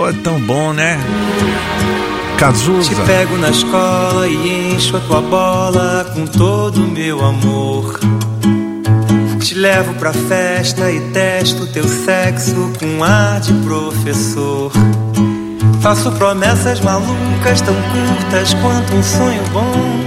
Oh, é tão bom, né? Cazuza. Te pego na escola e encho a tua bola com todo o meu amor. Te levo pra festa e testo teu sexo com ar de professor. Faço promessas malucas tão curtas quanto um sonho bom.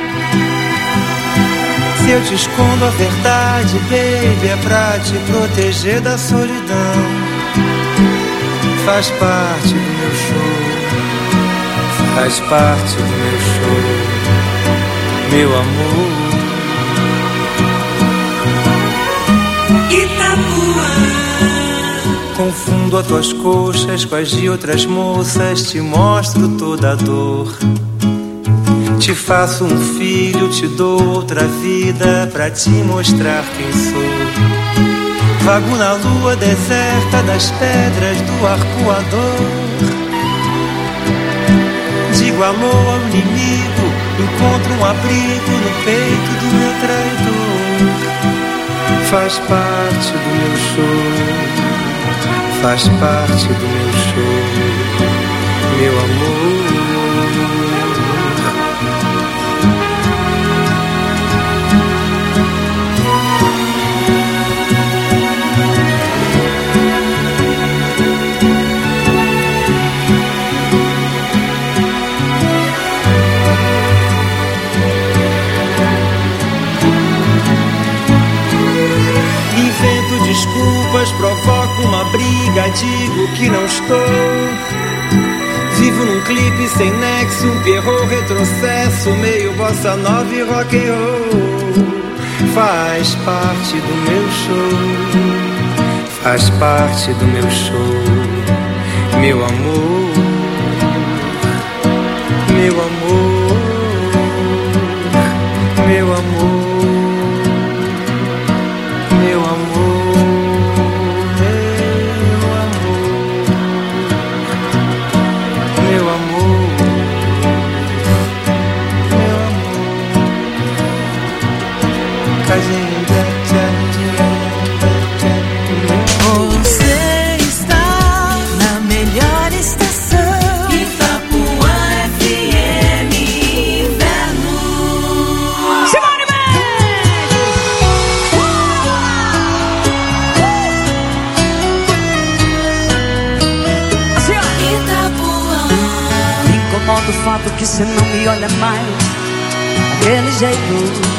Se eu te escondo a verdade, baby, é pra te proteger da solidão. Faz parte do meu show, faz parte do meu show, meu amor. Confundo as tuas coxas com as de outras moças, te mostro toda a dor. Te faço um filho, te dou outra vida pra te mostrar quem sou. Vago na lua deserta das pedras do arpoador. Digo alô ao inimigo, encontro um abrigo no peito do meu traidor. Faz parte do meu show, faz parte do meu show, meu amor. Invento desculpas, provoco uma briga, digo que não estou. Vivo num clipe sem nexo, um pierrot retrocesso, meio bossa nova e rock and roll. Faz parte do meu show, faz parte do meu show, meu amor, meu amor, meu amor. Você está na melhor estação, Itapuã FM Inverno. Simone Mendes! Assim, ó. Itapuã. Me incomoda o fato que você não me olha mais daquele jeito.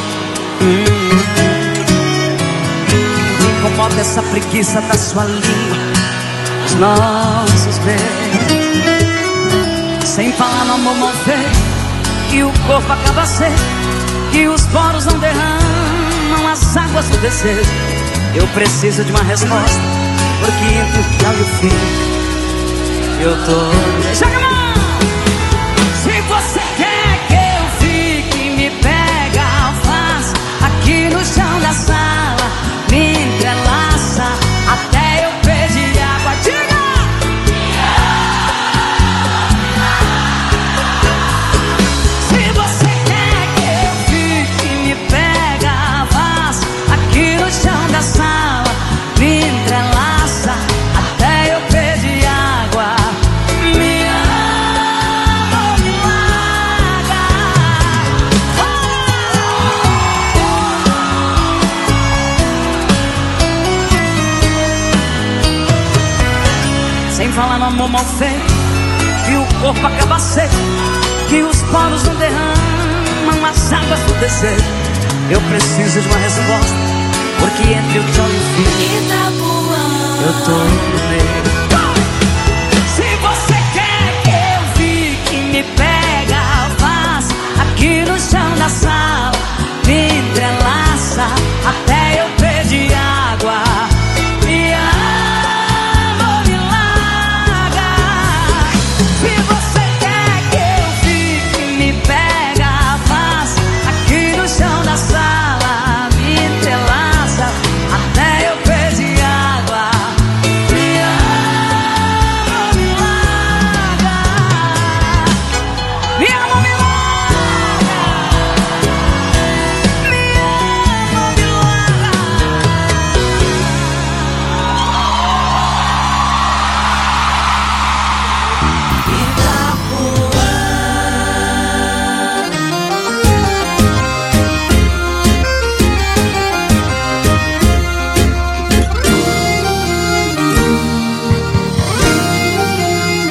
Me incomoda essa preguiça da sua língua, os nossos beijos. Sem falar no amor mal feito, que o corpo acaba seco, que os poros não derramam as águas do desejo. Eu preciso de uma resposta, porque entre o tchau e o fim eu tô... Joga a mão! Se você quer que eu fique, me pega, faz aqui no chão da sala, me entrelaça até eu pedir água. Diga! Se você quer que eu fique, me pega, faz aqui no chão da sala, me entrelaça até eu pedir água. Me ama, me larga. Sem falar no amor mal feito, que o corpo acaba seco, que os poros não derramam as águas do desejo. Eu preciso de uma resposta, porque entre o tchau e o fim eu tô no meio. Se você quer que eu fique, me pega, faz aqui no chão da sala, me entrelaça até eu pedir água. Me ama, me larga. Se você quer que eu fique, me pega, faz aqui no chão da sala, me entrelaça até eu pedir água. Me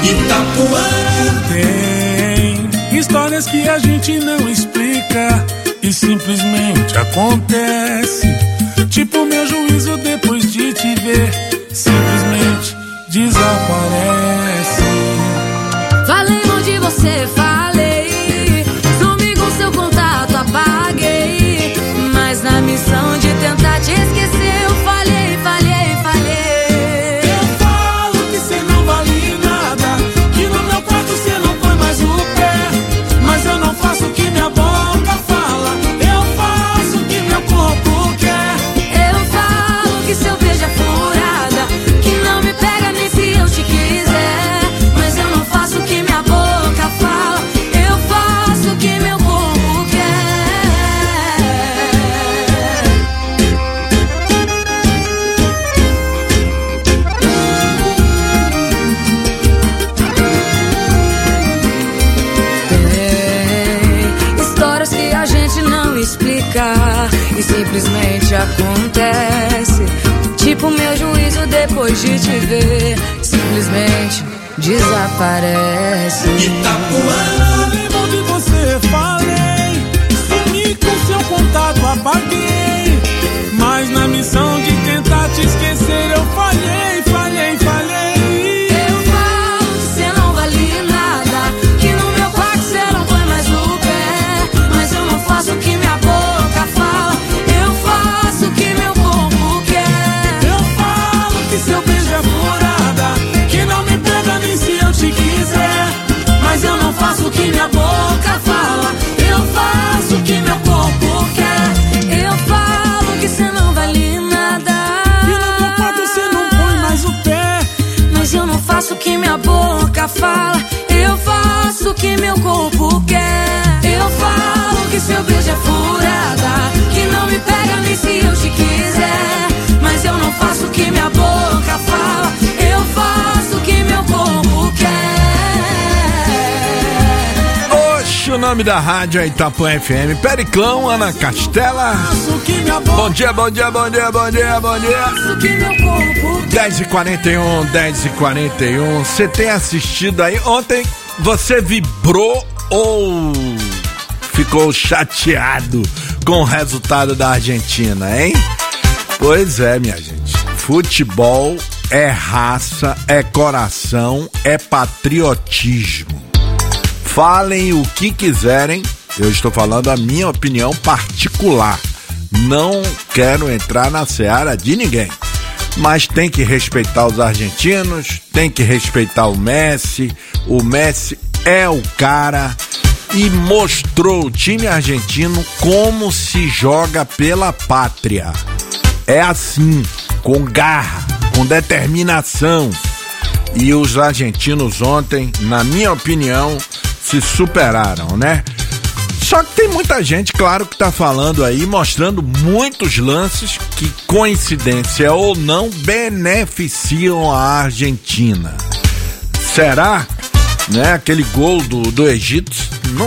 Itapuã. Tem histórias que a gente não explica e simplesmente acontece. Tipo meu juízo depois de te ver, simplesmente desaparece. Falei onde você falei, sumi com seu contato, apaguei. Mas na missão de tentar te esquecer, eu falhei, falhei, falhei. Eu falo que cê não vale nada, que no meu quarto cê não põe mais o pé. Mas eu não faço o que minha boca fala, eu faço o que meu corpo quer. Eu falo que seu beijo é furada, que não me pega nem se eu te quiser. Mas eu não faço o que minha boca fala, eu faço o que meu corpo quer. Tem histórias que a gente não explica e simplesmente acontece. Tipo meu juízo depois de te ver, simplesmente desaparece. Itapuã. Lembro de você, falei, sumi com seu contato, apaguei. Mas na missão de tentar te esquecer, eu falhei, falhei, falhei. Eu falo que cê não vale nada, que no meu quarto cê não põe mais o pé. Mas eu não faço o que minha boca fala, eu faço o que meu corpo quer. Eu falo que seu beijo é furada, que não me pega nem se eu te quiser. Mas eu não faço o que minha boca fala, eu faço o que meu corpo quer. Eu falo que cê não vale nada, E no meu quarto cê não põe mais o pé. mas eu não faço o que minha boca fala, eu faço o que meu corpo quer. Eu falo que seu beijo é furada, que não me pega nem se eu te quiser. Mas eu não faço o que minha boca fala, eu faço o que meu corpo quer. Oxe, o nome da rádio é Itapuã FM. Periclão, Ana Castela. Faço o que minha boca, Bom dia, bom dia, bom dia, bom dia, bom dia. Faço o que meu corpo quer. 10h41, 10h41. Você tem assistido aí? Ontem você vibrou ou ficou chateado com o resultado da Argentina, hein? Pois é, minha gente. Futebol é raça, é coração, é patriotismo. Falem o que quiserem, eu estou falando a minha opinião particular. Não quero entrar na seara de ninguém. Mas tem que respeitar os argentinos, tem que respeitar o Messi. O Messi é o cara e mostrou o time argentino como se joga pela pátria. É assim, com garra, com determinação. E os argentinos ontem, na minha opinião, se superaram, né? Só que tem muita gente, claro, que tá falando aí, mostrando muitos lances que, coincidência ou não, beneficiam a Argentina. Será? Né? Aquele gol do Egito não,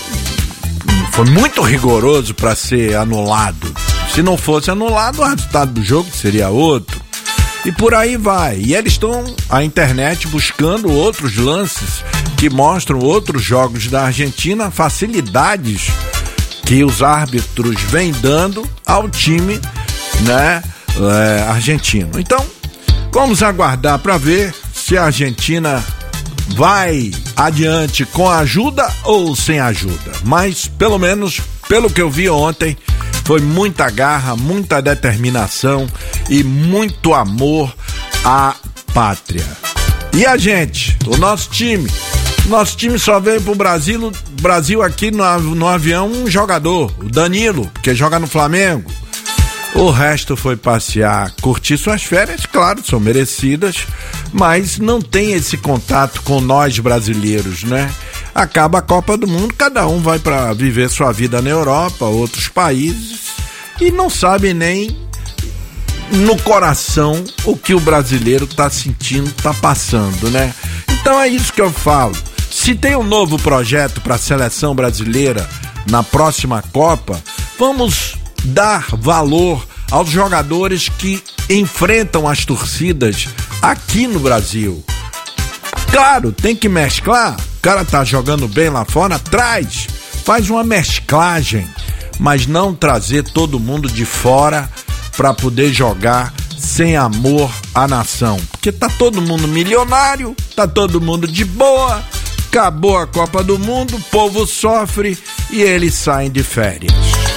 foi muito rigoroso para ser anulado. Se não fosse anulado, o resultado do jogo seria outro. E por aí vai. E eles estão, a internet, buscando outros lances que mostram outros jogos da Argentina, facilidades que os árbitros vêm dando ao time, né, argentino. Então, vamos aguardar para ver se a Argentina vai adiante com ajuda ou sem ajuda. Mas, pelo menos, pelo que eu vi ontem, foi muita garra, muita determinação e muito amor à pátria. E a gente, o nosso time só veio pro Brasil aqui no avião um jogador, o Danilo, que joga no Flamengo. O resto foi passear, curtir suas férias, claro, são merecidas, mas não tem esse contato com nós brasileiros, né? Acaba a Copa do Mundo, cada um vai para viver sua vida na Europa, outros países, e não sabe nem no coração o que o brasileiro tá sentindo, tá passando, né? Então é isso que eu falo. Se tem um novo projeto para a seleção brasileira na próxima Copa, vamos dar valor aos jogadores que enfrentam as torcidas aqui no Brasil. Claro, tem que mesclar. O cara tá jogando bem lá fora, faz uma mesclagem, mas não trazer todo mundo de fora pra poder jogar sem amor à nação. Porque tá todo mundo milionário, tá todo mundo de boa, acabou a Copa do Mundo, o povo sofre e eles saem de férias.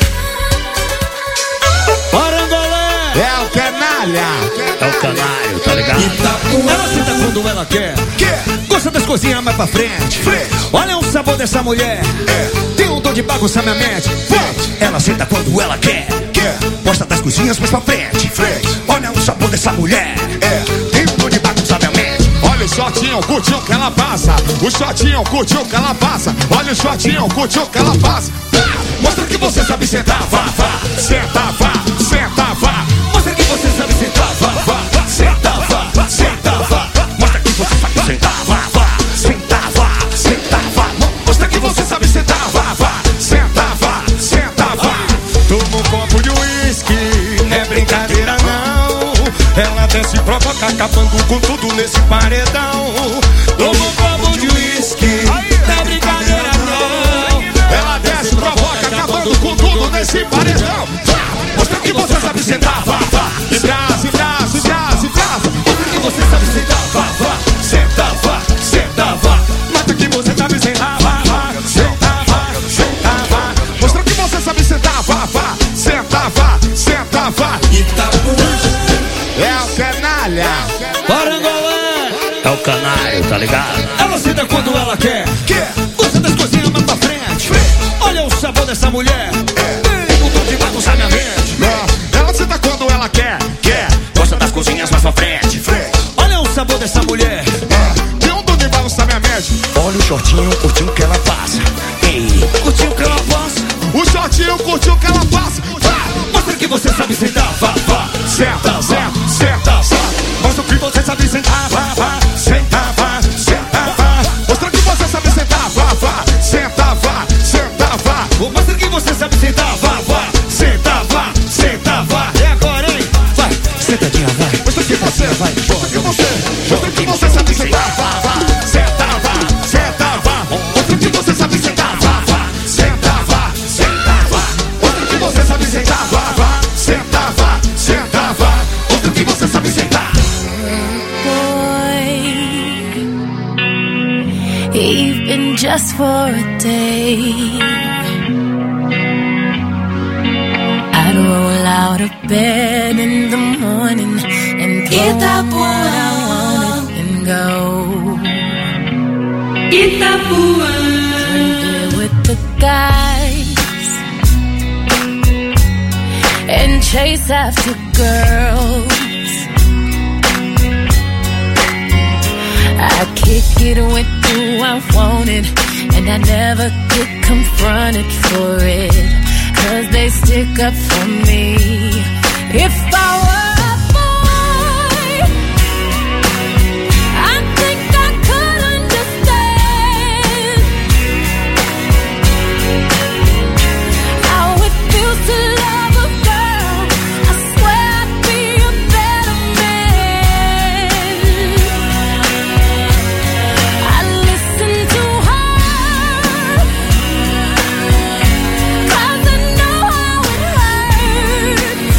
É o canalha. É o canário, tá ligado? Ela senta quando ela quer. Gosta das coisinhas mais pra frente. Olha o sabor dessa mulher. Tem um dom de bagunçar minha mente. Ela senta quando ela quer. Gosta das coisinhas mais pra frente. Olha o sabor dessa mulher. Tem um dom de bagunçar minha mente. Olha o shortinho, curtiu que ela passa. O shortinho, curtiu que ela passa. Olha o shortinho, curtiu que ela passa. Mostra que você sabe sentar, vá, senta, vá, senta, vá. Mostra que você sabe sentar, vá, senta, vá, senta, vá. Mostra que você sabe sentar, vá, senta, vá, senta, vá. Mostra que você sabe sentar, vá, senta, vá, senta, vá. Toma um copo de uísque, não é brincadeira não. Ela desce e provoca, acabando com tudo nesse paredão. Toma um copo de uísque, não é brincadeira não. Ela desce, provoca, acabando com tudo nesse paredão. Mostra que você sabe sentar, vá, e braço, e braço, e braço, e braço. Mostra que você sabe sentar, vá, senta, vá, senta, vá. Mostra que você sabe sentar, vá, senta, vá, senta, vá. Mostra que você sabe sentar, vá, senta, vá, senta, vá. É o canalha. Parangolé. É o canário, tá ligado? Ela senta quando ela quer. Gosta das coisinhas mais pra frente. Olha o sabor dessa mulher. Tem um dom de bagunçar minha mente. Ela senta quando ela quer. Gosta das coisinhas mais pra frente. Olha o sabor dessa mulher. Tem um dom de bagunçar minha mente. Olha o shortinho, curtiu que ela passa. Ei, curtiu que ela passa. O shortinho, curtiu que ela passa. Mostra que você sabe sentar, vá, senta, senta, vá. Mostra que você sabe sentar, vá, senta, vá, senta, vá. Mostra que você sabe sentar, vá, senta, vá, senta, vá. Mostra que você sabe sentar, vá, senta, vá, senta, vá. E agora, hein? Vai, sentadinha, vai. Mostra que você vai, mostra que você sabe sentar, vá, senta, vá, senta, vá. Mostra que você sabe sentar, vá, senta, vá, senta, vá. Mostra que você sabe sentar, vá, senta, vá, senta, vá. Mostra que você sabe sentar. Boy, even just for a day, I'd roll out of bed in the morning and get up what I wanted and go. There with the guys and chase after girls. I kick it with who I wanted, and I never get confronted for it, 'cause they stick up for me. If I were a boy, I think I could understand how it feels to love a girl. I swear I'd be a better man. I listen to her, 'cause I know how it hurts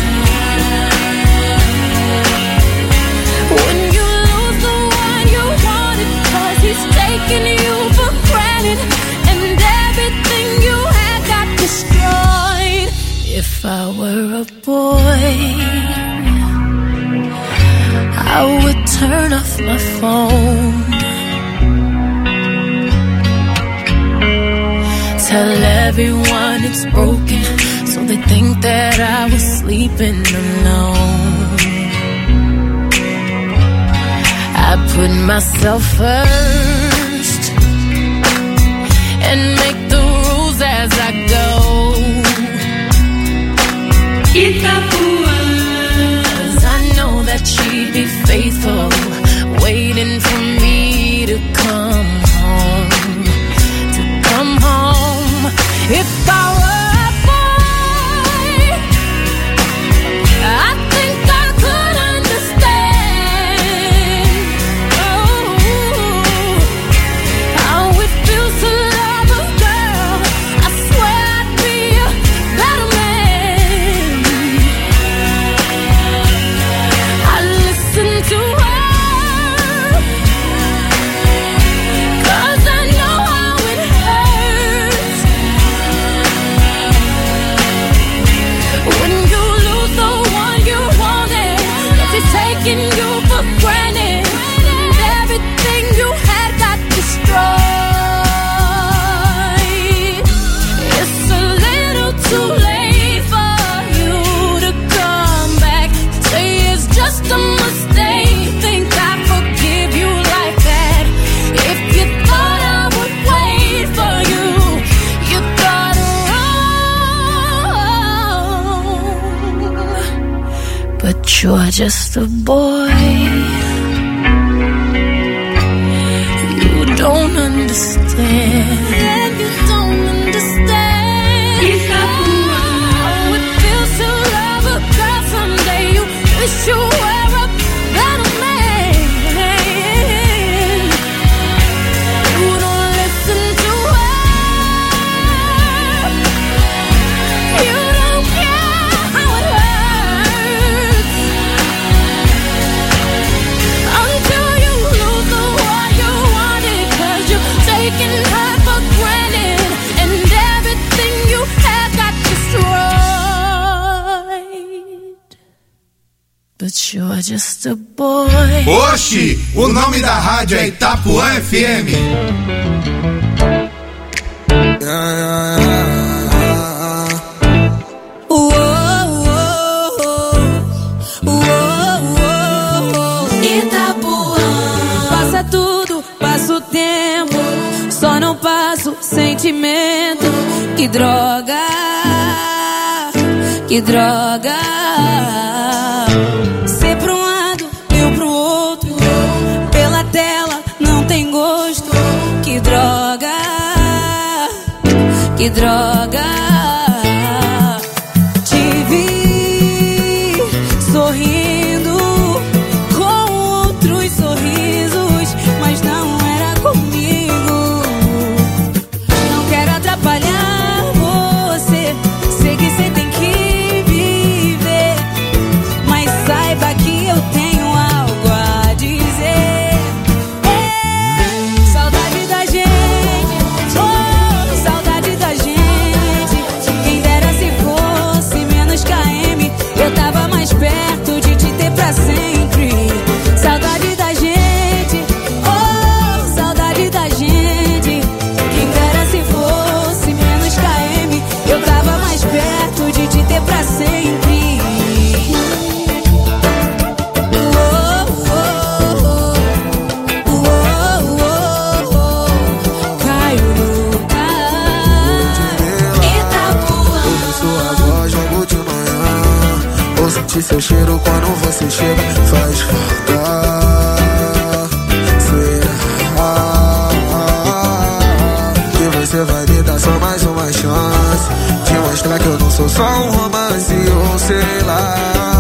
when you lose the one you wanted, 'cause he's taking you for granted and everything you had got destroyed. If I were a boy, I would turn off my phone, tell everyone it's broken, so they think that I was sleeping alone. I put myself first and make the rules as I go. 'Cause I know that she'd be faithful, waiting for me to come home, If I were a boy, I think I could understand. Oh, But you're just a boy. You don't understand. Yeah, you don't understand. Oh, it feels to love a girl someday. You wish you were a better man. You don't listen to her. You don't care how it hurts until you lose the one you wanted, 'cause you're taking her for granted and everything you had got destroyed. But you're just a boy. Oxi, o nome da rádio é Itapuã FM. Itapuã. Passa tudo, passa o tempo, só não passa o sentimento. Que droga, que droga. Ser pra um lado, eu pro outro, pela tela não tem gosto. Que droga, que droga. Te vi sorrindo com outros sorrisos, mas não era comigo. Não quero atrapalhar você, sei que você tem que viver, mas saiba que eu tenho algo a dizer. Saudade da gente, oh, saudade da gente. Quem dera se fosse menos KM, eu tava mais perto de te ter pra sempre. Saudade da gente, oh, saudade da gente. Quem dera se fosse menos KM, eu tava mais perto de te ter pra sempre. Caio Itapuã. Ouço sua voz logo de manhã, vou sentir seu cheiro quando você chega. Faz falta. Será que você vai me dar só mais uma chance de mostrar que eu não sou só um romance, ou sei lá,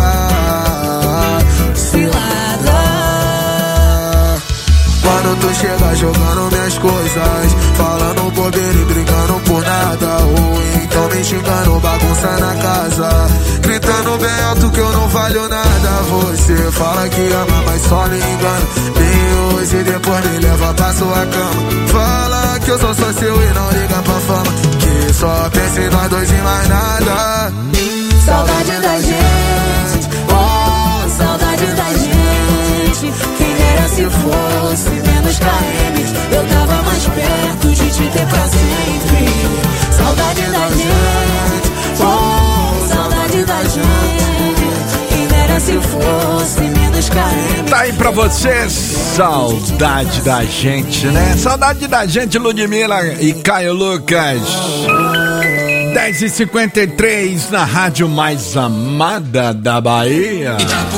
cilada. Quando tu chega jogando minhas coisas, falando bobeira e brigando por nada, ou então me xingando, bagunça na casa, gritando bem alto que eu não valho nada. Você fala que ama, mas só me engana. Me usa e depois me leva pra sua cama. Fala que eu sou só seu e não liga pra fama, que só pensa em nós dois e mais nada. Saudade da gente, oh, saudade da gente. Quem dera se fosse menos KM, eu tava mais perto de te ter pra sempre. Saudade da gente, oh, saudade da gente. Quem dera se fosse menos KM. Tá aí pra você, saudade da gente, né? Saudade da gente, Ludmilla e Caio Lucas. 10h53 na rádio mais amada da Bahia.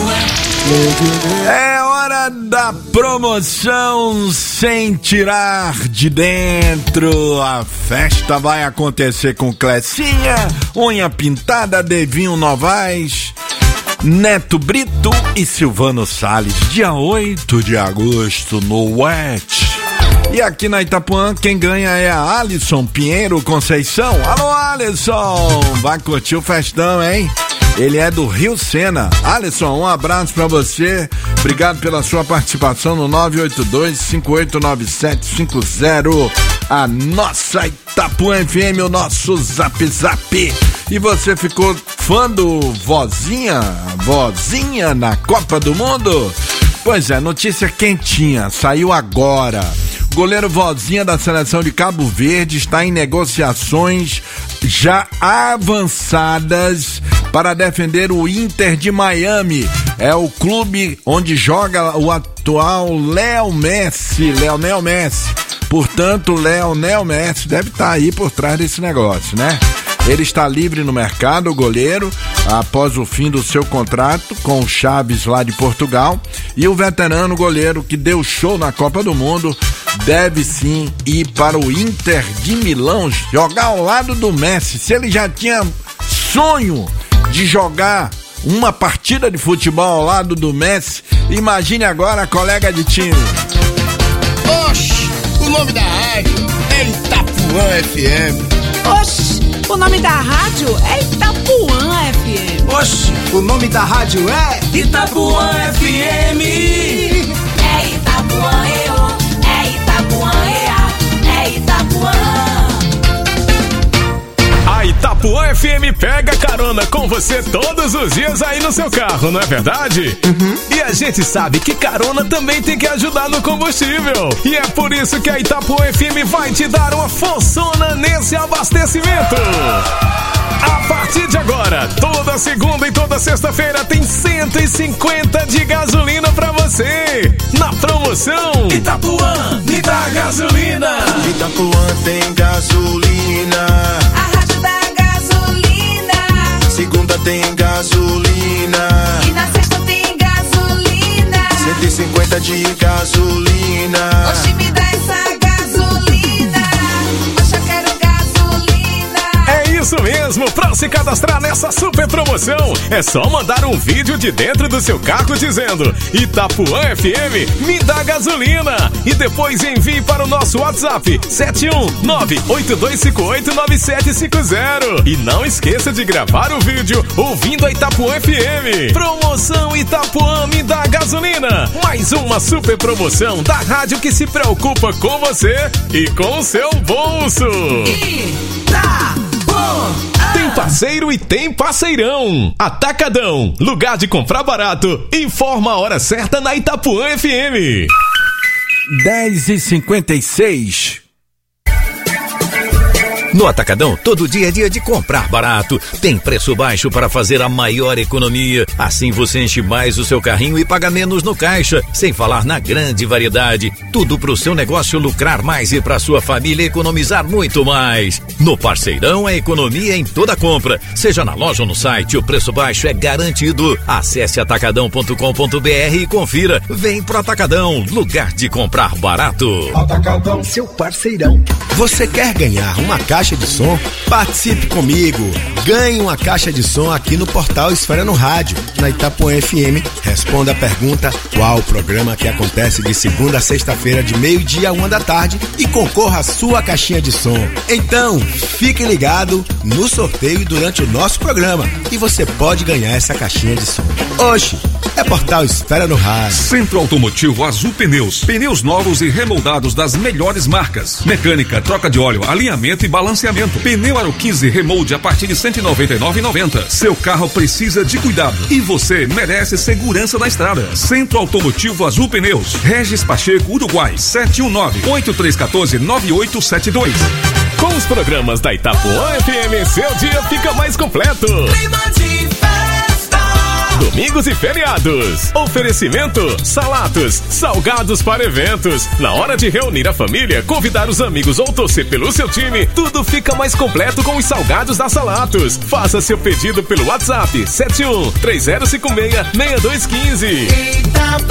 É hora da promoção sem tirar de dentro. A festa vai acontecer com Clecinha, Unha Pintada, Devinho Novaes, Neto Brito e Silvano Salles, dia 8 de agosto no WET. E aqui na Itapuã, quem ganha é a Alisson Pinheiro Conceição. Alô, Alisson! Vai curtir o festão, hein? Ele é do Rio Sena. Alisson, um abraço pra você. Obrigado pela sua participação no 982-589750. A nossa Itapuã FM, o nosso Zap Zap. E você ficou fã do Vozinha na Copa do Mundo? Pois é, notícia quentinha, saiu agora. O goleiro Vozinha da seleção de Cabo Verde está em negociações já avançadas para defender o Inter de Miami. É o clube onde joga o atual Lionel Messi. Portanto, Lionel Messi deve estar aí por trás desse negócio, né? Ele está livre no mercado, o goleiro, após o fim do seu contrato com o Chaves lá de Portugal. E o veterano goleiro que deu show na Copa do Mundo deve sim ir para o Inter de Milão, jogar ao lado do Messi. Se ele já tinha sonho de jogar uma partida de futebol ao lado do Messi, imagine agora a colega de time. Oxi, o nome da rádio é Itapuã FM. Oxi, o nome da rádio é Itapuã FM. Oxi, o nome da rádio é Itapuã FM. É Itapuã, é Itapuã, é Itapuã. A Itapuã FM pega carona com você todos os dias aí no seu carro, não é verdade? E a gente sabe que carona também tem que ajudar no combustível. E é por isso que a Itapuã FM vai te dar uma forçona nesse abastecimento. A partir de agora, toda segunda e toda sexta-feira tem 150 de gasolina pra você. Na promoção Itapuã, me dá gasolina. Itapuã tem gasolina. A rádio da gasolina. Segunda tem gasolina. E na sexta tem gasolina. 150 de gasolina. Oxi, me dá essa gasolina. Oxe, eu quero gasolina. É isso mesmo, pra se cadastrar nessa super promoção, é só mandar um vídeo de dentro do seu carro dizendo Itapuã FM, me dá gasolina. E depois envie para o nosso WhatsApp 71982589750. E não esqueça de gravar o vídeo ouvindo a Itapuã FM. Promoção Itapuã, me dá gasolina. Mais uma super promoção da rádio que se preocupa com você e com o seu bolso. Tem parceiro e tem parceirão. Atacadão, lugar de comprar barato. Informa a hora certa na Itapuã FM. 10h56. No Atacadão, todo dia é dia de comprar barato. Tem preço baixo para fazer a maior economia. Assim você enche mais o seu carrinho e paga menos no caixa. Sem falar na grande variedade. Tudo pro seu negócio lucrar mais e pra sua família economizar muito mais. No Parceirão, a economia em toda compra. Seja na loja ou no site, o preço baixo é garantido. Acesse atacadão.com.br e confira. Vem pro Atacadão, lugar de comprar barato. Atacadão, seu parceirão. Você quer ganhar uma caixa de som? Participe comigo. Ganhe uma caixa de som aqui no portal Esfera no Rádio, na Itapuã FM. Responda a pergunta: qual o programa que acontece de segunda a sexta-feira de 12h a 1 da tarde e concorra à sua caixinha de som. Então, fique ligado no sorteio durante o nosso programa e você pode ganhar essa caixinha de som. Oxi, é portal Esfera no Rádio. Centro Automotivo Azul Pneus. Pneus novos e remoldados das melhores marcas. Mecânica, troca de óleo, alinhamento e balanceamento. Pneu Aro 15 remolde a partir de R$ 199,90. Seu carro precisa de cuidado e você merece segurança na estrada. Centro Automotivo Azul Pneus. Regis Pacheco, Uruguai, 719-8314-9872. Com os programas da Itapuã FM, seu dia fica mais completo. Domingos e feriados. Oferecimento: Salatos, salgados para eventos. Na hora de reunir a família, convidar os amigos ou torcer pelo seu time, tudo fica mais completo com os salgados da Salatos. Faça seu pedido pelo WhatsApp 71-3056-6215.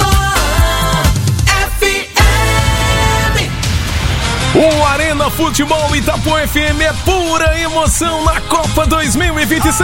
O Arena Futebol Itapuã FM é pura emoção na Copa 2026.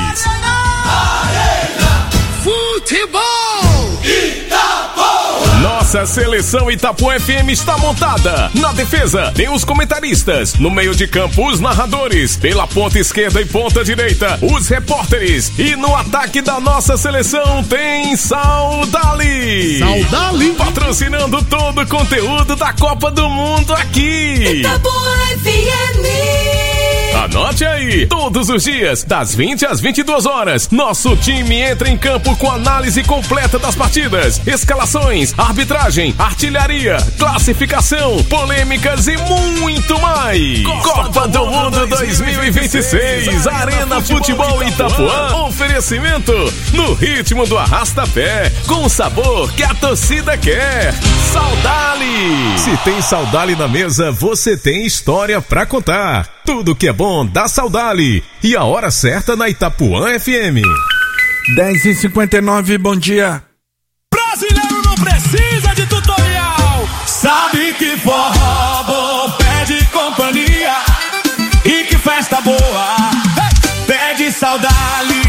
Arena Futebol Itapuã. Nossa seleção Itapuã FM está montada. Na defesa tem os comentaristas, no meio de campo os narradores, pela ponta esquerda e ponta direita os repórteres, e no ataque da nossa seleção tem Saudali. Saudali patrocinando todo o conteúdo da Copa do Mundo aqui. Itapuã FM. Anote aí, todos os dias, das 20 às 22 horas, nosso time entra em campo com análise completa das partidas, escalações, arbitragem, artilharia, classificação, polêmicas e muito mais. Copa do Mundo 2026, Arena Futebol Itapuã, oferecimento no ritmo do arrasta-pé, com o sabor que a torcida quer. Saudali! Se tem Saudali na mesa, você tem história pra contar. Tudo que é bom som da Saudade e a hora certa na Itapuã FM. 10h59, bom dia. Brasileiro não precisa de tutorial. Sabe que forró bom pede companhia e que festa boa pede saudade.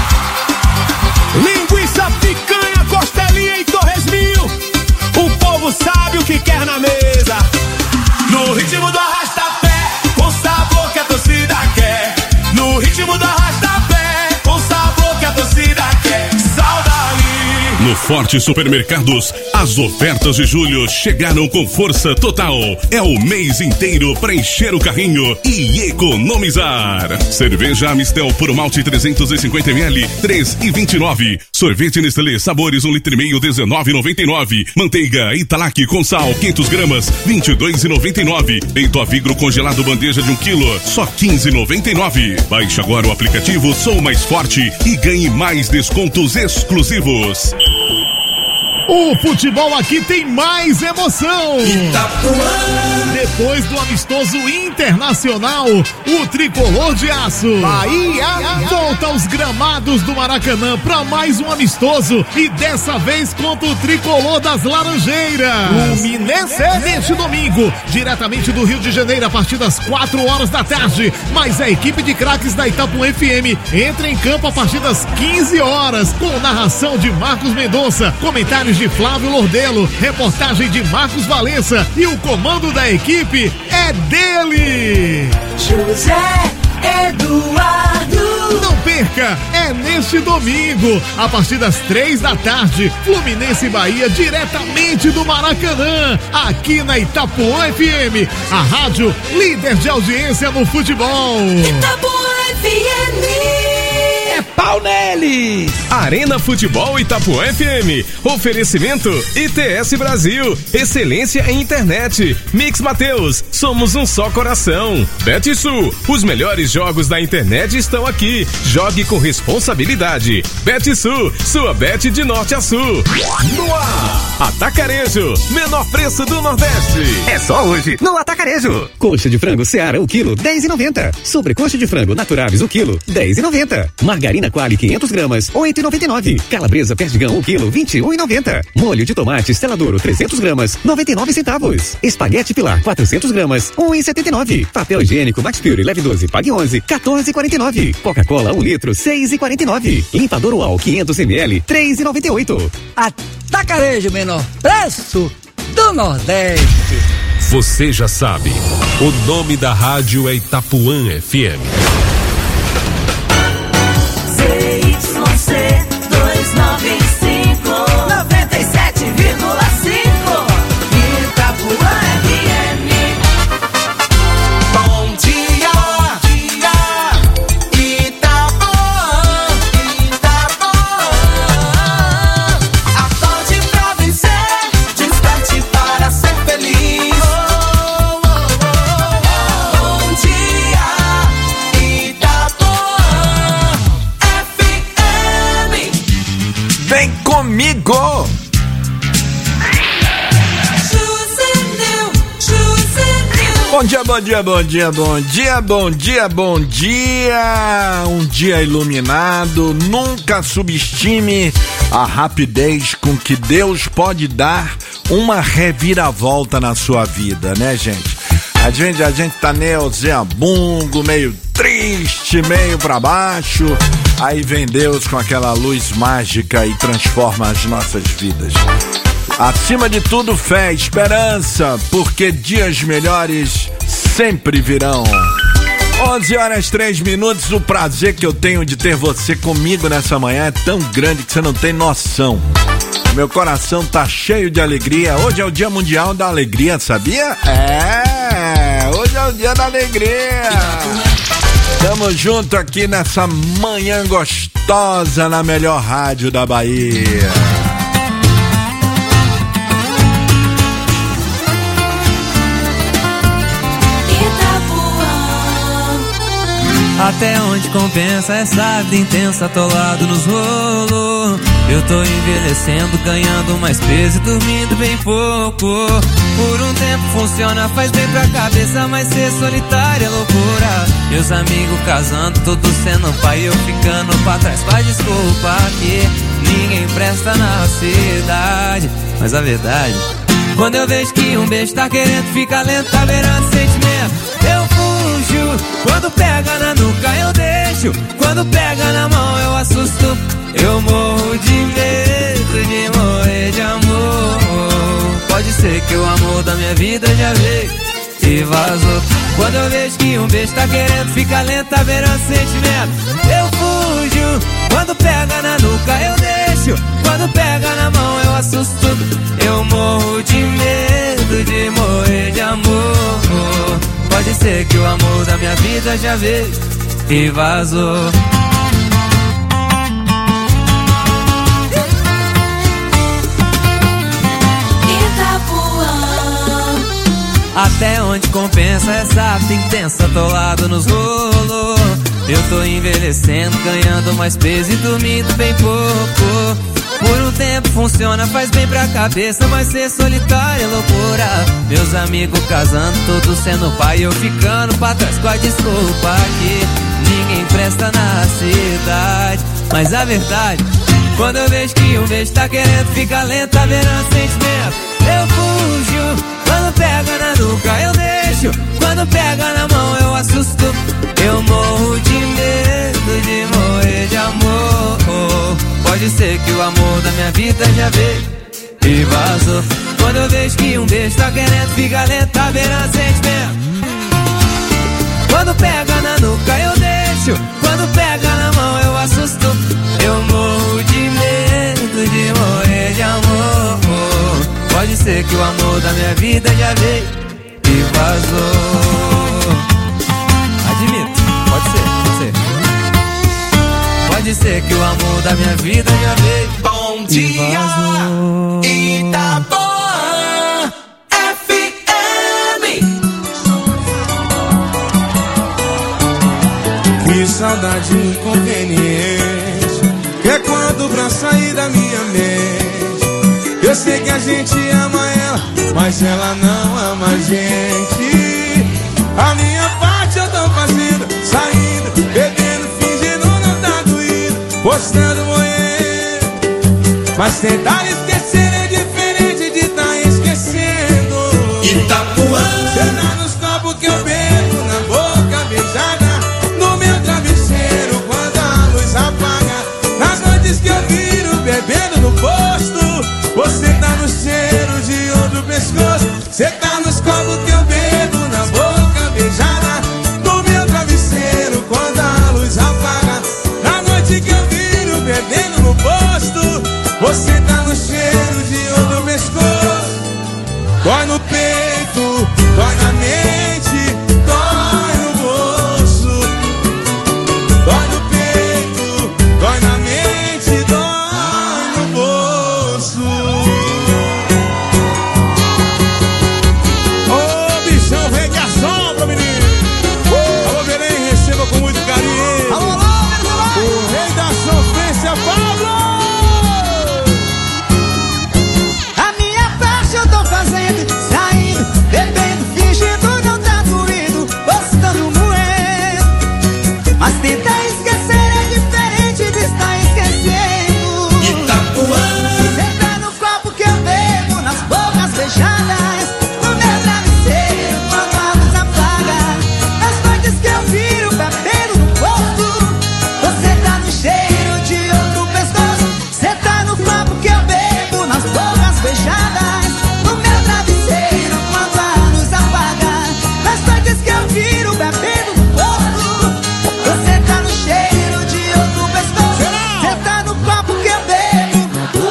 Linguiça, picanha, costelinha e torresminho. O povo sabe o que quer na mesa. No ritmo do arrasta-pé, com sabor que a torcida quer. No ritmo do arrasta-pé, com sabor que a torcida quer. Saudade. No Forte Supermercados, as ofertas de julho chegaram com força total. É o mês inteiro para encher o carrinho e economizar. Cerveja Amistel por malte 350ml, 3,29. Sorvete Nestlé Sabores 1,5 litro, 19,99. Manteiga Italac com sal 500 gramas, 22,99. Peito Avigro congelado bandeja de 1 quilo, só 15,99. Baixe agora o aplicativo Sou Mais Forte e ganhe mais descontos exclusivos. O futebol aqui tem mais emoção. Itapuã. Depois do amistoso internacional, o tricolor de aço Bahia volta aos gramados do Maracanã para mais um amistoso e dessa vez contra o tricolor das Laranjeiras. Fluminense neste domingo, diretamente do Rio de Janeiro a partir das 4 horas da tarde. Mas a equipe de craques da Itapuã FM entra em campo a partir das 15 horas com narração de Marcos Mendonça, comentários de Flávio Lordelo, reportagem de Marcos Valença e o comando da equipe é dele, José Eduardo. Não perca, é neste domingo, a partir das 3 da tarde, Fluminense e Bahia, diretamente do Maracanã, aqui na Itapuã FM, a rádio líder de audiência no futebol. Itapuã FM. Pau neles! Arena Futebol Itapuã FM. Oferecimento ITS Brasil. Excelência em internet. Mix Mateus. Somos um só coração. BetSul. Os melhores jogos da internet estão aqui. Jogue com responsabilidade. BetSul. Sua bet de norte a sul. No ar. Atacarejo. Menor preço do Nordeste. É só hoje no Atacarejo. Coxa de frango Seara, o quilo, 10,90. Sobrecoxa de frango Naturaves, o quilo, 10,90. Margarina Quali 500 gramas, 8,99. Calabresa Perdigão, o quilo, 21,90. Molho de tomate Stella-Douro 300 gramas, 99 centavos. Espaguete Pilar 400 gramas, 1,79. Papel higiênico Max Pure Leve 12, pague 11, 14,49. Coca-Cola 1 litro, 6,49. Limpador UAL 500 ml, 3,98. Atacarejo, menor preço do Nordeste. Você já sabe, o nome da rádio é Itapuã FM. ZYC 295 97,5 Itapuã FM. Bom dia, Itapuã, Itapuã. Acorde pra vencer, desperte para ser feliz. Bom dia, Itapuã FM. Vem comigo! Bom dia, bom dia, bom dia, bom dia, bom dia, bom dia! Um dia iluminado, nunca subestime a rapidez com que Deus pode dar uma reviravolta na sua vida, né, gente? A gente tá neuseabungo, meio triste, meio pra baixo. Aí vem Deus com aquela luz mágica e transforma as nossas vidas. Acima de tudo, fé, esperança, porque dias melhores sempre virão. 11h03, o prazer que eu tenho de ter você comigo nessa manhã é tão grande que você não tem noção. Meu coração tá cheio de alegria. Hoje é o Dia Mundial da Alegria, sabia? Hoje é o Dia da Alegria. Tamo junto aqui nessa manhã gostosa na melhor rádio da Bahia. Até onde compensa essa vida intensa, atolado nos rolos. Eu tô envelhecendo, ganhando mais peso e dormindo bem pouco. Por um tempo funciona, faz bem pra cabeça, mas ser solitário é loucura. Meus amigos casando, todos sendo pai, eu ficando pra trás com a desculpa que ninguém presta na cidade. Mas a verdade, quando eu vejo que um beijo tá querendo ficar lento, tá beirando sentimento, eu fujo. Quando pega na nuca eu deixo, quando pega na mão eu assusto. Eu morro de medo de morrer de amor. Pode ser que o amor da minha vida já veio e vazou. Quando eu vejo que um beijo tá querendo ficar lento, tá beirando sentimento, eu fujo. Quando pega na nuca eu deixo, quando pega na mão eu assusto. Eu morro de medo de morrer de amor. Pode ser que o amor da minha vida já veio e vazou. Até onde compensa essa vida intensa, atolado nos rolos. Eu tô envelhecendo, ganhando mais peso e dormindo bem pouco. Por um tempo funciona, faz bem pra cabeça, mas ser solitário é loucura. Meus amigos casando, todos sendo pai, eu ficando pra trás com a desculpa que ninguém presta na cidade. Mas a verdade, quando eu vejo que um beijo tá querendo ficar lento, tá beirando sentimento, eu fujo. Quando pega na nuca eu deixo, quando pega na mão eu assusto. Eu morro de medo de morrer de amor. Pode ser que o amor da minha vida já veio e vazou. Quando eu vejo que um beijo tá querendo ficar lento, tá beirando sentimento, quando pega na nuca eu deixo, quando pega na mão eu assusto. Eu morro de medo de morrer de amor. Pode ser que o amor da minha vida já veio e vazou. Admito, pode ser. Pode ser que o amor da minha vida já veio. Bom dia, Itapuã FM. Que saudade inconveniente, que é quando pra sair da minha mente. Eu sei que a gente ama ela, mas ela não ama a gente. A minha parte eu tô fazendo, saindo, bebendo, fingindo não tá doído, postando moendo. Mas tentar esquecer é diferente de tá esquecendo. Itapuã. Cê nos copos que eu bebo, na boca beijada, no meu travesseiro quando a luz apaga. Nas noites que eu viro bebendo no posto, você tá no cheiro de outro pescoço. Você tá nos copos que eu bebo, na boca beijada, no meu travesseiro quando a luz apaga. Na noite que eu viro bebendo no posto, você tá no cheiro de outro pescoço. Dói no peito, dói na mente, dói no bolso. Dói no peito, dói na mente, dói no bolso. Ô bichão, vem que assombra, menino. Alô, Belém, receba com muito carinho. Alô, o rei da sofrência, Pablo. A minha parte eu tô fazendo, saindo, bebendo, fingindo não tá doído, postando moendo. Mas tentar esquecer é diferente de estar esquecendo. Itapuã. Você tá no copo que eu bebo, nas bocas fechadas, no meu travesseiro quando a luz apaga. Nas noites que eu viro bebendo no posto, você tá no cheiro de outro pescoço. Você tá no copo que eu bebo, nas bocas fechadas, no meu travesseiro quando a luz apaga. Nas noites que eu viro bebendo no posto, você tá no cheiro de outro pescoço. Você tá no copo que eu bebo,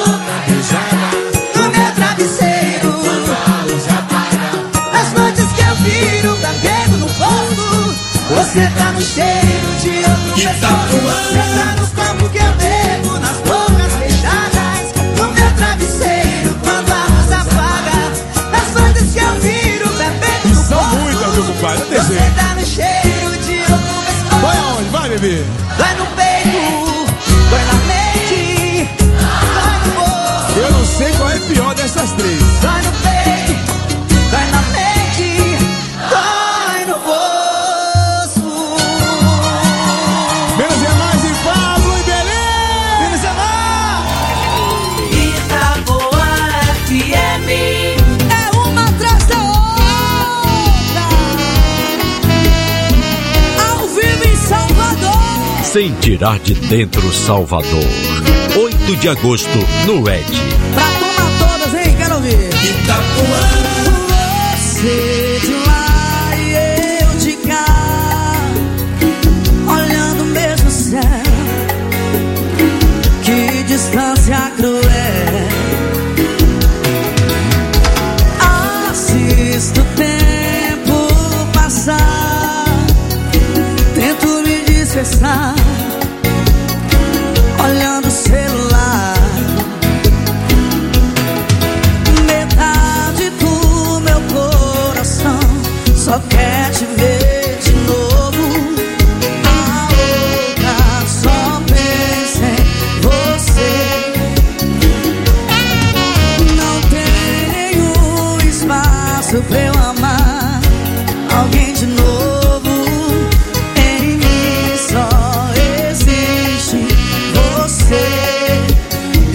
no meu travesseiro quando a luz apaga. Nas noites que eu viro bebendo no posto, você tá no cheiro de outro pescoço. Você tá no copo que eu bebo, nas bocas fechadas, no meu travesseiro quando a luz apaga. Nas noites que eu viro bebendo no São posto, muitas, meu compadre, você tá no cheiro de outro pescoço. Vai aonde? bebê. Dói no peito, dói na mente, dói no bolso. Eu não sei qual é pior dessas três. Dói no peito, dói na mente, dói no bolso. Menos é mais e Pablo e Belém. Menos é mais. Itaboa FM. É uma atrás da outra. Ao vivo em Salvador. Sem tirar de dentro Salvador. 8 de agosto no ED. Pra tomar todas, hein? Quero ouvir. Itapuã. Você de lá e eu de cá, olhando o mesmo céu. Que distância cruel. Assisto o tempo passar, tento me disfarçar, olhando o celular. Metade do meu coração só quer te ver de novo. A outra só pensa em você. Não tem nenhum espaço pra eu amar alguém de novo. Em mim só existe você. E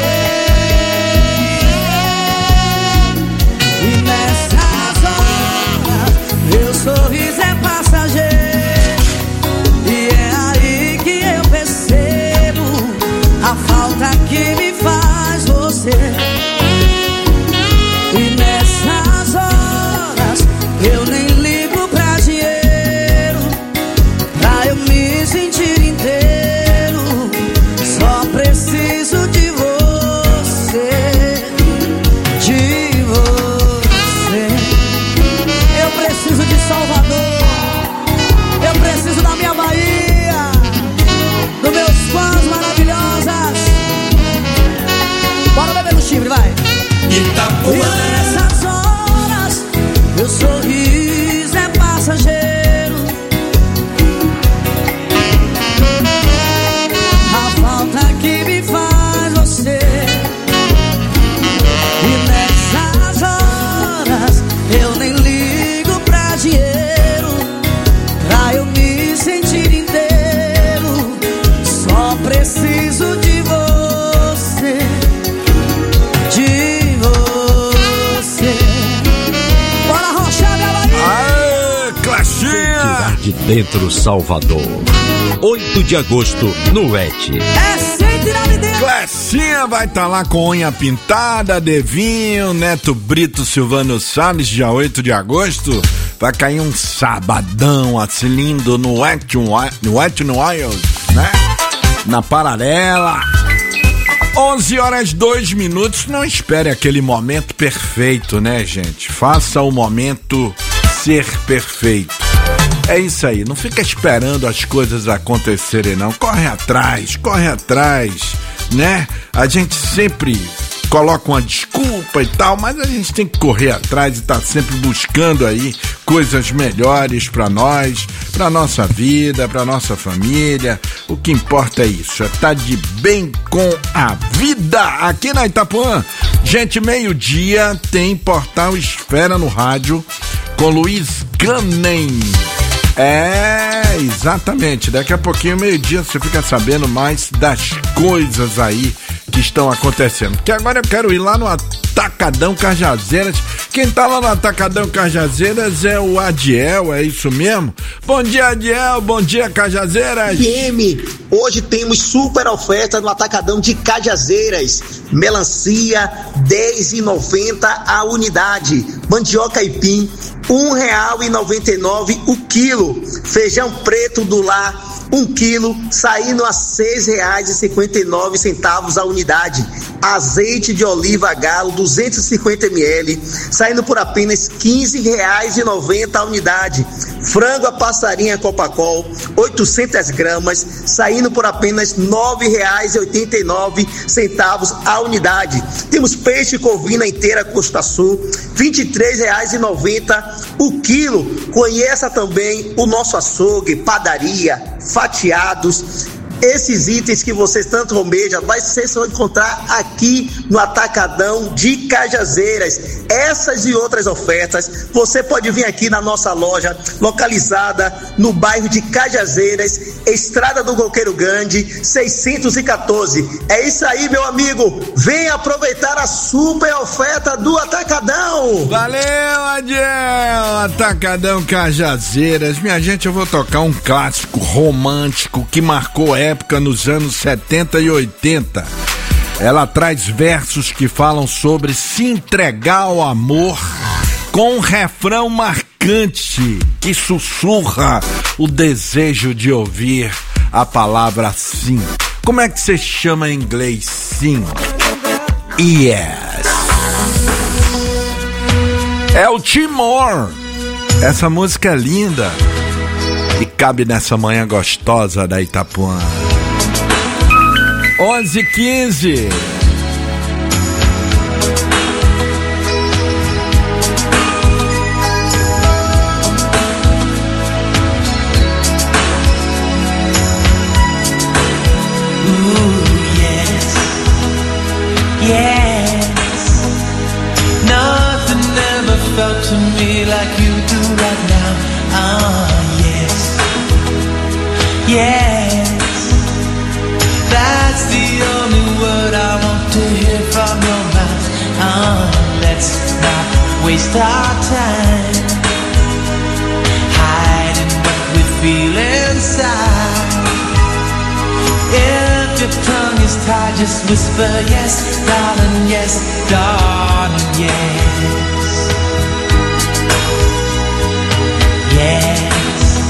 nessas horas meu sorriso é passageiro. E é aí que eu percebo a falta que me faz você. E nessas horas eu nem ligo pra dinheiro, pra eu me sentir inteiro. Só preciso de você, de você. Eu preciso de Salvador, eu preciso da minha Bahia, dos meus fãs maravilhosas. Bora beber no chifre, vai. Itapuã. E nessas horas meu sorriso é passageiro. A falta que me faz você. E nessas horas eu nem ligo pra dinheiro, pra eu me sentir inteiro. Só preciso de você, de você. Bora rochar, minha Bahia. Aê, Classinha! De dentro Salvador. 8 de agosto no ED. É sem tirar de dentro. Classinha vai estar lá com unha pintada, Devinho, Neto Brito, Silvano Salles, dia 8 de agosto. Vai cair um sabadão assim lindo no Wet n Wild, né? Na Paralela. 11h02. Não espere aquele momento perfeito, né, gente? Faça o momento ser perfeito. É isso aí, não fica esperando as coisas acontecerem, não. Corre atrás, né? A gente sempre coloca uma desculpa e tal, mas a gente tem que correr atrás e tá sempre buscando aí coisas melhores pra nós, pra nossa vida, pra nossa família. O que importa é isso, é tá de bem com a vida. Aqui na Itapuã, gente, meio-dia tem Portal Esfera no rádio com Luiz Ganem. É, exatamente. Daqui a pouquinho, meio-dia, você fica sabendo mais das coisas aí que estão acontecendo. Porque agora eu quero ir lá no Atacadão Cajazeiras. Quem tá lá no Atacadão Cajazeiras é o Adiel, é isso mesmo? Bom dia, Adiel. Bom dia, Cajazeiras. Hoje temos super oferta no Atacadão de Cajazeiras. Melancia, R$10,90 a unidade. Mandioca aipim, R$1,99 o quilo. Feijão preto do lar, 1 quilo, saindo a R$6,59 a unidade. Azeite de oliva galo, 250 ml, saindo por apenas R$15,90 a unidade. Frango a passarinha Copacol, 800 gramas, saindo por apenas R$9,89 a unidade. Temos peixe corvina inteira Costa Sul, R$23,90 o quilo. Conheça também o nosso açougue, padaria, fatiados. Esses itens que vocês tanto almejam, vai ser só encontrar aqui no Atacadão de Cajazeiras. Essas e outras ofertas, você pode vir aqui na nossa loja, localizada no bairro de Cajazeiras, Estrada do Coqueiro Grande, 614. É isso aí, meu amigo. Vem aproveitar a super oferta do Atacadão. Valeu, Adiel. Atacadão Cajazeiras. Minha gente, eu vou tocar um clássico romântico que marcou época nos anos 70 e 80. Ela traz versos que falam sobre se entregar ao amor com um refrão marcante que sussurra o desejo de ouvir a palavra sim. Como é que você chama em inglês sim? Yes. É o Timor. Essa música é linda e cabe nessa manhã gostosa da Itapuã. 11h15. Yes, nothing ever felt to me like you do right now. Ah, yes, yes, that's the only word I want to hear from your mouth. Ah, let's not waste our time hiding what we feel inside. If your tongue is tied, just whisper yes, darling, yes, darling, yes. Yes,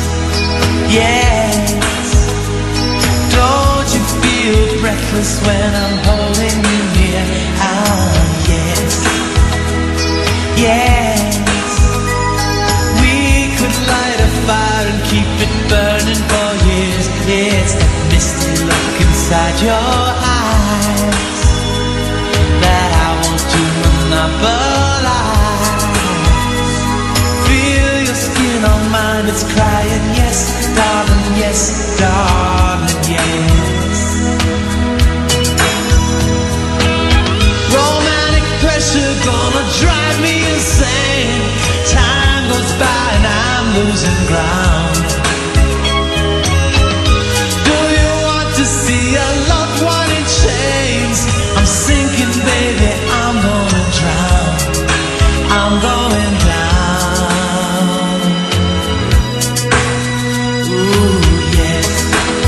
yes. Don't you feel breathless when I'm holding you near? Ah, yes, yes. We could light a fire and keep it burning for years. It's that misty look inside your eyes that I want to monopolize. Feel your skin on mine, it's crying yes, darling, yes. Romantic pressure gonna drive me insane. Time goes by and I'm losing ground. To see a loved one in chains, I'm sinking, baby, I'm gonna drown, I'm going down. Ooh, yes,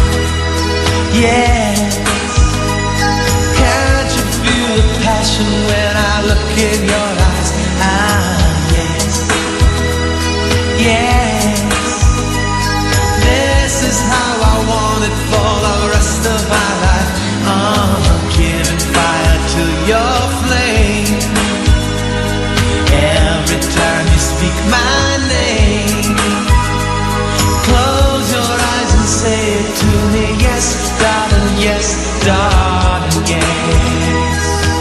yes. Can't you feel the passion when I look in your eyes? Ah, yes, yes. This is how I want it for the rest of my life. I'm giving fire to your flame. Every time you speak my name, close your eyes and say it to me. Yes, darling, yes.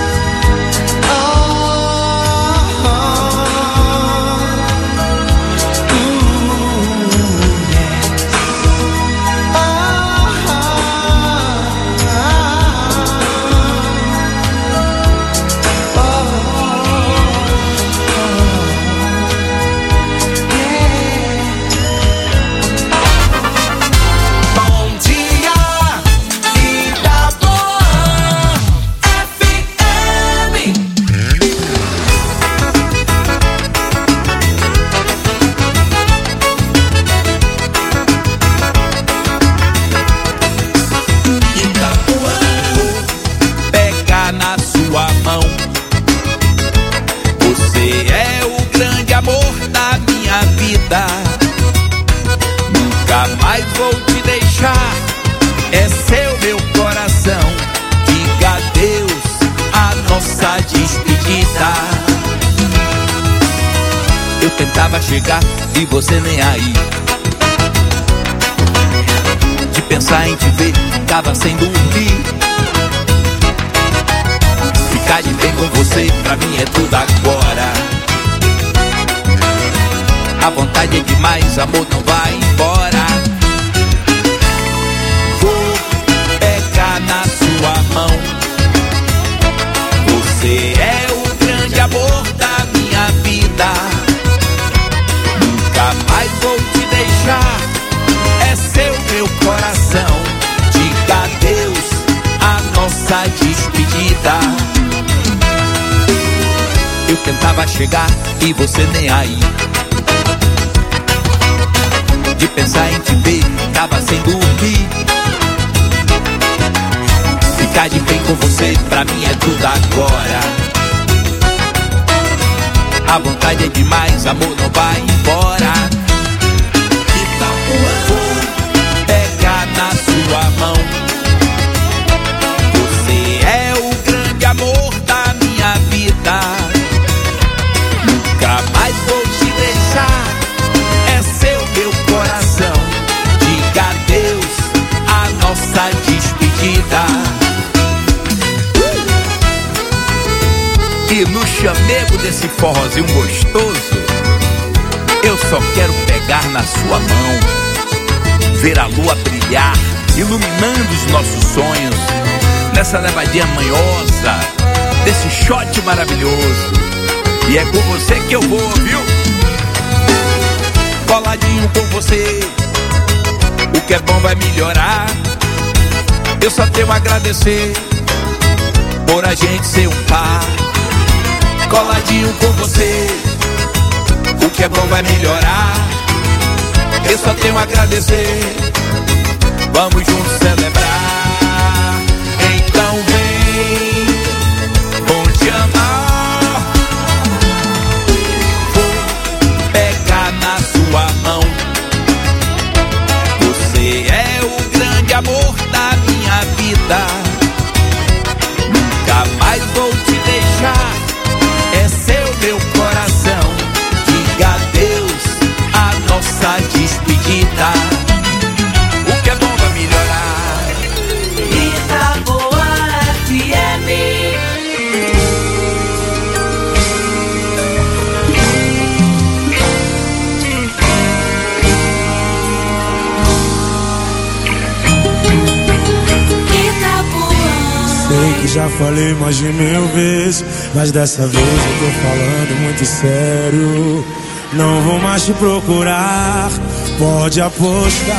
Nunca mais vou te deixar, é seu meu coração. Diga adeus a nossa despedida. Eu tentava chegar e você nem aí. De pensar em te ver, ficava sem dormir. Ficar de bem com você, pra mim é tudo agora. A vontade é demais, amor, não vai embora. vou te deixar. É seu meu coração. Diga adeus a nossa despedida. Eu tentava chegar e você nem aí. De pensar em te ver, tava sem dormir. Ficar de bem com você, pra mim é tudo agora. A vontade é demais, amor, não vai embora. Vou pegar na sua mão. Você é o grande amor da minha vida. Nunca mais vou te deixar. É seu meu coração. Diga adeus a nossa despedida. E no chamego desse forrozinho gostoso, eu só quero pegar na sua mão, ver a lua brilhar, iluminando os nossos sonhos, nessa levadinha manhosa, desse shot maravilhoso. E é com você que eu vou, viu? Coladinho com você, o que é bom vai melhorar. Eu só tenho a agradecer por a gente ser um par. Coladinho com você, o que é bom vai melhorar. Eu só tenho a agradecer. Vamos juntos celebrar. Então vem, vou te amar. Vou pegar na sua mão. Você é o grande amor da minha vida. Nunca mais vou te deixar. É seu meu coração. Diga adeus a nossa despedida. O que é bom vai melhorar. Itaboa FM. Sei que já falei mais de 1000 vezes, mas dessa vez eu tô falando muito sério. Não vou mais te procurar, pode apostar.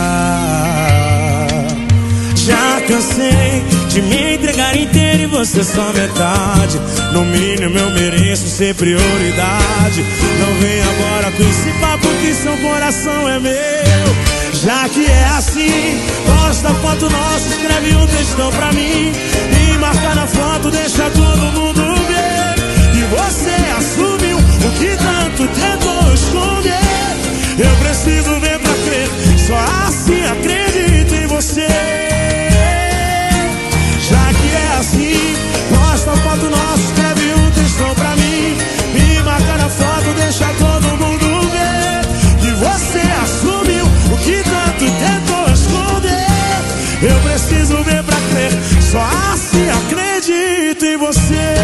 Já cansei de me entregar inteiro e você só metade. No mínimo eu mereço ser prioridade. Não vem agora com esse papo que seu coração é meu. Já que é assim, posta foto nossa, escreve um textão pra mim e marca na foto, deixa todo mundo ver. E você assumiu o que tanto tentou esconder. Eu preciso ver pra crer, só assim acredito em você. Já que é assim, posta foto nossa, escreve um textão pra mim e marca na foto, deixa todo mundo ver. Que você assumiu o que tanto tentou esconder. Eu preciso ver pra crer, só assim acredito em você.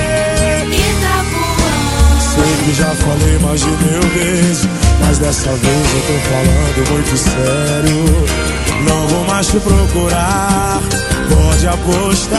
Sei que já falei mais de 1000 vezes, mas dessa vez eu tô falando muito sério. Não vou mais te procurar, pode apostar.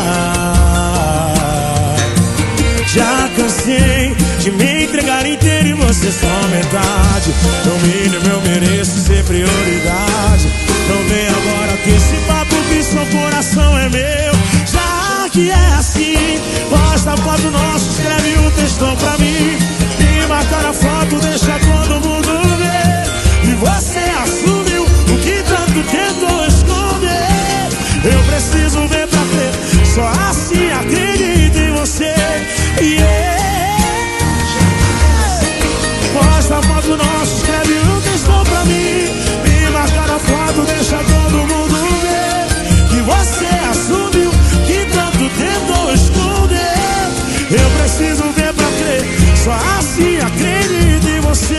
Já cansei de me entregar inteiro e você só metade. No mínimo eu mereço ser prioridade. Não vem agora com esse papo que seu coração é meu. Já que é assim, posta foto nossa, escreve um textão pra mim e marca na foto, deixa todo mundo ver. E você assumiu o que tanto tentou esconder. Eu preciso ver pra crer, só assim acredito em você. Posta foto nossa, escreve um textão pra mim e marca na foto, deixa todo mundo ver. Que você assumiu que tanto tentou esconder. Eu preciso ver pra crer, só assim acredito em você.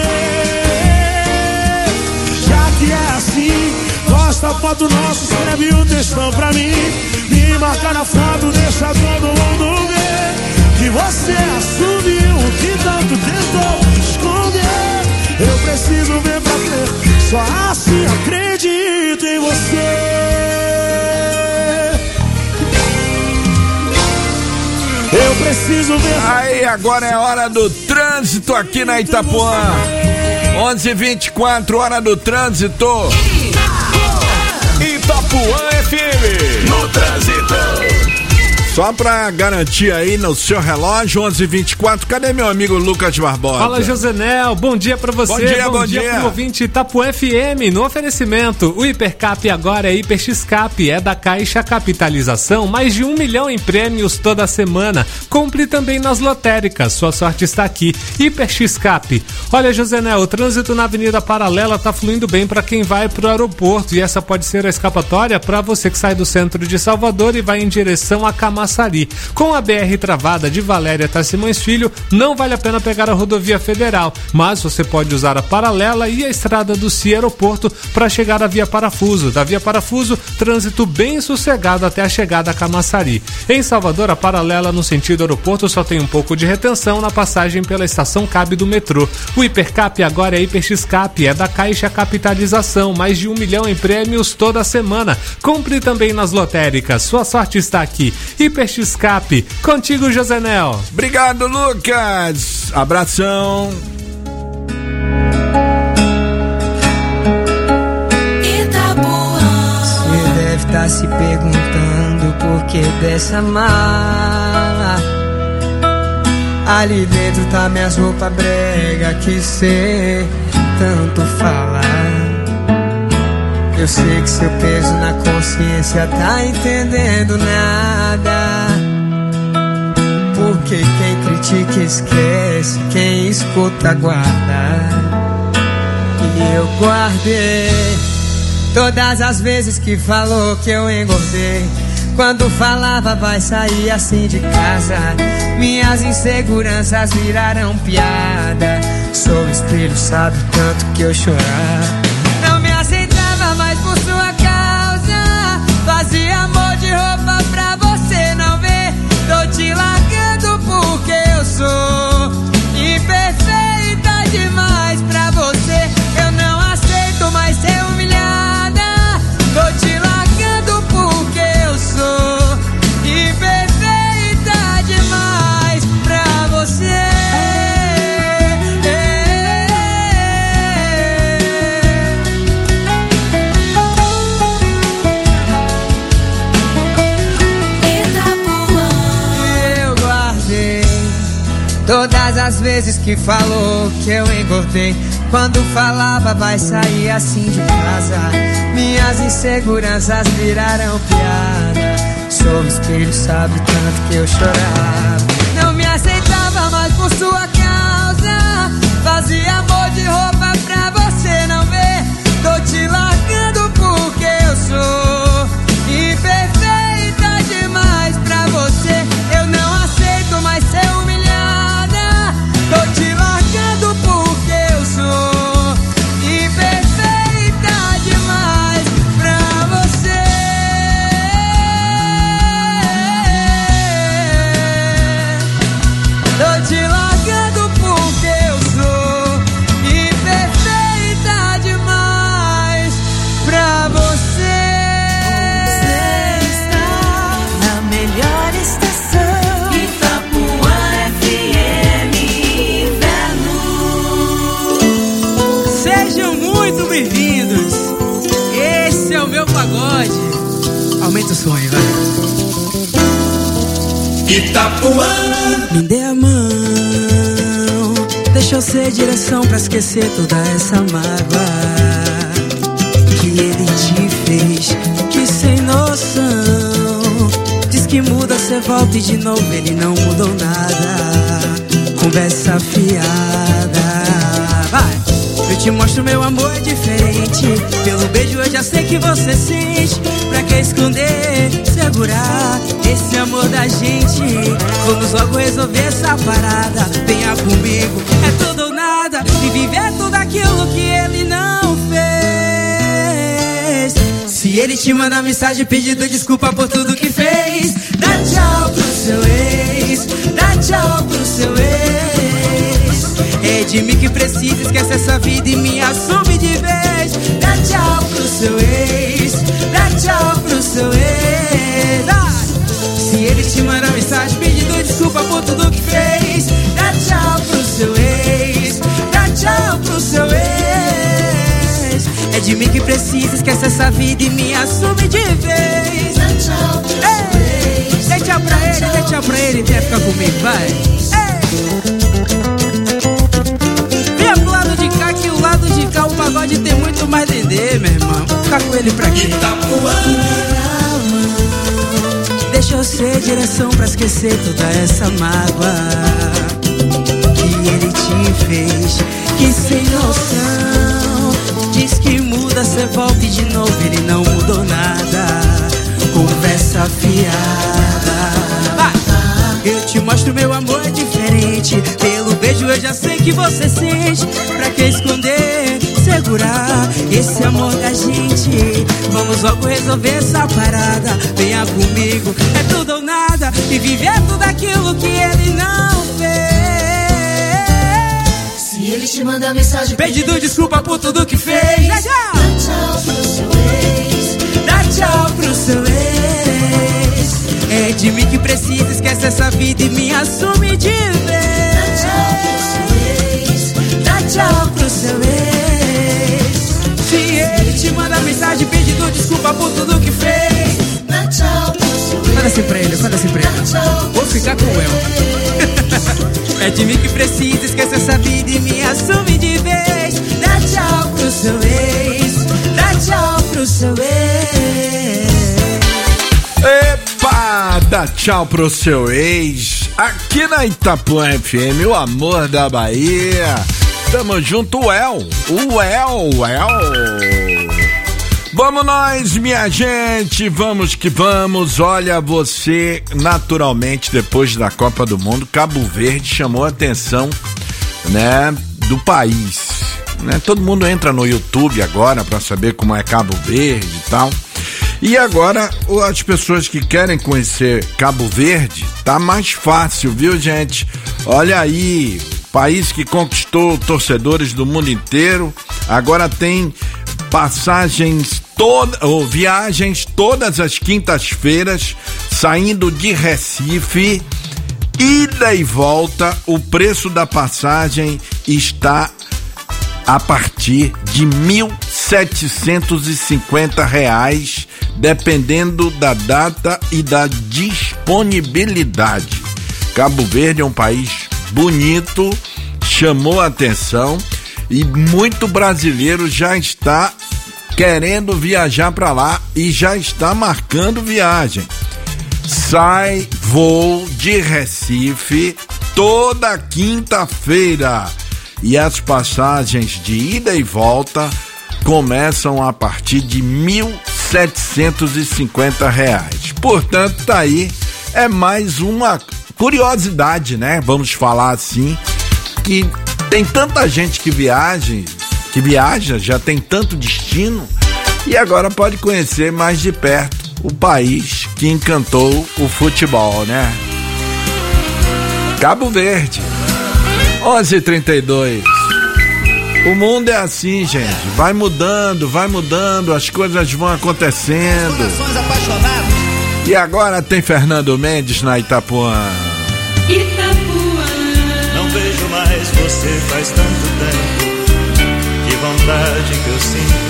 Já que é assim, posta foto nossa, escreve um textão pra mim e marca na foto, deixa todo mundo ver. Que você assumiu o que tanto tentou esconder. Eu preciso ver pra crer, só assim acredito em você. Eu preciso preciso ver. Aí, agora é hora do trânsito aqui na Itapuã. 11h24, hora do trânsito. Itapuã FM. No trânsito. Só pra garantir aí no seu relógio, 11h24, cadê meu amigo Lucas Barbosa? Fala, Josenel, bom dia pra você. Bom dia. Pro ouvinte Itapuã FM, no oferecimento. O Hipercap agora é Hiper X-Cap, é da Caixa Capitalização, mais de 1 milhão em prêmios toda semana. Compre também nas lotéricas, sua sorte está aqui. Hiper X-Cap. Olha, Josenel, o trânsito na Avenida Paralela tá fluindo bem pra quem vai pro aeroporto, e essa pode ser a escapatória pra você que sai do centro de Salvador e vai em direção a Camaçari. Com a BR travada de Valéria até Simões Filho, não vale a pena pegar a rodovia federal, mas você pode usar a Paralela e a estrada do Cia Aeroporto para chegar à Via Parafuso. Da Via Parafuso, trânsito bem sossegado até a chegada a Camaçari. Em Salvador, a Paralela no sentido aeroporto só tem um pouco de retenção na passagem pela estação Cab do metrô. O Hipercap agora é Hiper X-Cap, é da Caixa Capitalização, mais de 1 milhão em prêmios toda semana. Compre também nas lotéricas, sua sorte está aqui. Hiper X-Cap, contigo, Josenel. Obrigado, Lucas. Abração. Você deve estar se perguntando por que dessa mala. Ali dentro tá minhas roupas brega que cê tanto fala. Eu sei que seu peso na consciência tá entendendo nada. Porque quem critica esquece, quem escuta guarda. E eu guardei todas as vezes que falou que eu engordei. Quando falava vai sair assim de casa, minhas inseguranças viraram piada. Sou o espelho, sabe o tanto que eu chorava. Não me aceitava mais por sua causa. Fazia amor de roupa pra você não ver. Tô te largando porque eu sou imperfeita demais pra você. Eu não aceito mais ser humilhada. Tô te largando porque eu sou imperfeita demais pra você. Todas as vezes que falou que eu engordei. Quando falava vai sair assim de casa, minhas inseguranças viraram piada. Sou o espelho, sabe o tanto que eu chorava. Não me aceitava mais por sua causa. Fazia amor de roupa pra você não ver. Tô te largando porque eu sou imperfeita demais pra você. Eu não aceito mais ser humilhada. Tô te largando porque eu sou imperfeita demais pra você. Tô te largando porque eu sou imperfeita demais pra você. Você está na melhor estação, Itapuã FM. Sejam muito bem-vindos. Esse é o meu pagode. Aumenta o som aí, vai. Itapuã. Me dê a mão, deixa eu ser direção pra esquecer toda essa mágoa que ele te fez. Que sem noção. Diz que muda, cê volta e de novo ele não mudou nada. Conversa fiada. Vai! Eu te mostro meu amor é diferente. Pelo beijo eu já sei que você sente. Pra que esconder, segurar esse amor da gente? Vamos logo resolver essa parada. Venha comigo, é tudo ou nada. E viver tudo aquilo que ele não fez. Se ele te manda mensagem pedindo desculpa por tudo que fez, dá tchau pro seu ex. Dá tchau pro seu ex. É de mim que precisa, esquece essa vida e me assume de vez. Dá tchau pro seu ex. Dá tchau pro seu ex. Se ele te manda mensagem pedindo desculpa por tudo que É de mim que precisa, esquece essa vida e me assume de vez. Dê tchau pra ele, vem ficar comigo, vai. Vem pro lado de cá, que o lado de cá o pagode tem muito mais dendê, meu irmão. Vou ficar com ele pra quê? Deixa eu ser direção pra esquecer toda essa mágoa que ele te fez, que sem noção. Diz que muda, cê volta e de novo ele não mudou nada. Conversa fiada. Eu te mostro, meu amor é diferente. Pelo beijo eu já sei que você sente. Pra que esconder, segurar esse amor da gente? Vamos logo resolver essa parada. Venha comigo, é tudo ou nada. E viver tudo aquilo que ele não fez. Se ele te mandar mensagem pedindo desculpa por tudo que fez, dá tchau pro seu ex. Dá tchau pro seu ex. É de mim que precisa, esquece essa vida e me assume de vez. Dá tchau pro seu ex. Se ele te manda mensagem pedindo desculpa por tudo que fez, dá tchau pro seu ex. Fala assim pra ele, fala assim pra ele. Vou ficar com ela. É de mim que precisa, esquece essa vida e me assume de vez. Dá tchau pro seu ex. Dá tchau pro seu ex. Epa, dá tchau pro seu ex. Aqui na Itapuã FM, o amor da Bahia. Tamo junto, o El. Vamos nós, minha gente, vamos que vamos. Olha, você, naturalmente, depois da Copa do Mundo, Cabo Verde chamou a atenção, né, do país, né? Todo mundo entra no YouTube agora pra saber como é Cabo Verde e tal. E agora, as pessoas que querem conhecer Cabo Verde, tá mais fácil, viu, gente? Olha aí, país que conquistou torcedores do mundo inteiro, agora tem viagens todas as quintas-feiras, saindo de Recife, ida e volta. O preço da passagem está a partir de R$1.750, dependendo da data e da disponibilidade. Cabo Verde é um país bonito, chamou a atenção e muito brasileiro já está querendo viajar para lá e já está marcando viagem. Sai voo de Recife toda quinta-feira e as passagens de ida e volta começam a partir de R$1.750. Portanto, tá aí, é mais uma curiosidade, né? Vamos falar assim, que tem tanta gente que viaja, já tem tanto destino e agora pode conhecer mais de perto o país que encantou o futebol, né? Cabo Verde, 11h32. O mundo é assim, gente, vai mudando, as coisas vão acontecendo. E agora tem Fernando Mendes na Itapuã. Não vejo mais você faz tanto tempo. Que vontade que eu sinto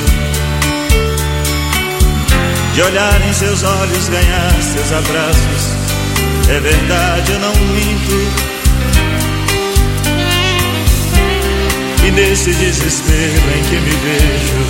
de olhar em seus olhos, ganhar seus abraços. É verdade, eu não minto. E nesse desespero em que me vejo,